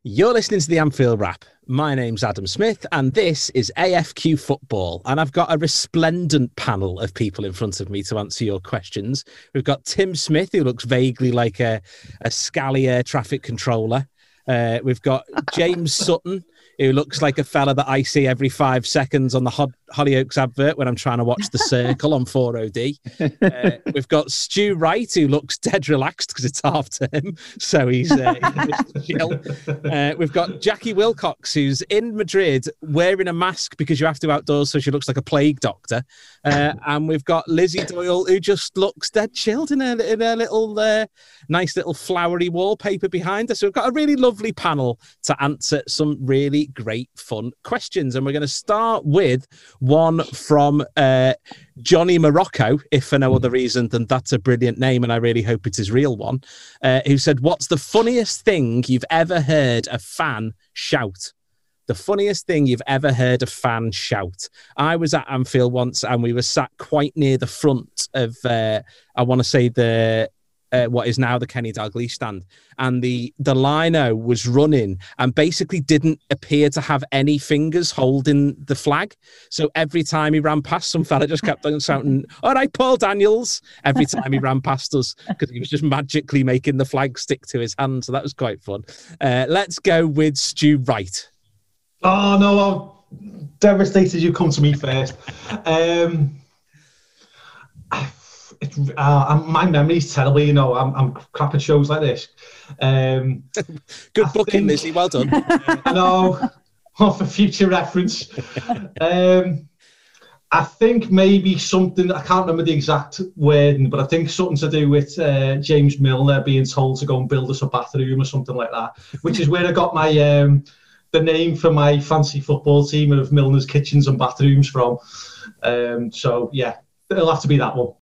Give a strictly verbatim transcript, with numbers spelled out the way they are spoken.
You're listening to the Anfield Wrap. My name's Adam Smith, and this is A F Q Football. And I've got a resplendent panel of people in front of me to answer your questions. We've got Tim Smith, who looks vaguely like a, a Scally air traffic controller. Uh, we've got James Sutton, who looks like a fella that I see every five seconds on the Hod- Hollyoaks advert when I'm trying to watch The Circle on four O D. Uh, we've got Stu Wright, who looks dead relaxed because it's half term, so he's, uh, he's chill. Uh, we've got Jackie Wilcox, who's in Madrid wearing a mask because you have to outdoors, so she looks like a plague doctor. Uh, and we've got Lizzie Doyle, who just looks dead chilled in a, in a little uh, nice little flowery wallpaper behind us. So we've got a really lovely panel to answer some really great fun questions, and we're going to start with one from uh, Johnny Morocco, if for no other reason than that's a brilliant name and I really hope it's his real one, uh, who said, what's the funniest thing you've ever heard a fan shout? The funniest thing you've ever heard a fan shout. I was at Anfield once and we were sat quite near the front of uh, I want to say the Uh, what is now the Kenny Dalglish stand, and the the lino was running and basically didn't appear to have any fingers holding the flag. So every time he ran past, some fella just kept on shouting, "All right, Paul Daniels!" every time he ran past us, because he was just magically making the flag stick to his hand. So that was quite fun. Uh, let's go with Stu Wright. Oh no, I'm devastated you come to me first. um, It's, uh, my memory's terrible, you know. I'm, I'm crap at shows like this. Um, Good I booking, think, Lizzie. Well done. I know. Well, for future reference. Um, I think maybe something, I can't remember the exact wording, but I think something to do with uh, James Milner being told to go and build us a bathroom or something like that, which is where I got my um, the name for my fancy football team of Milner's Kitchens and Bathrooms from. Um, so, yeah, it'll have to be that one.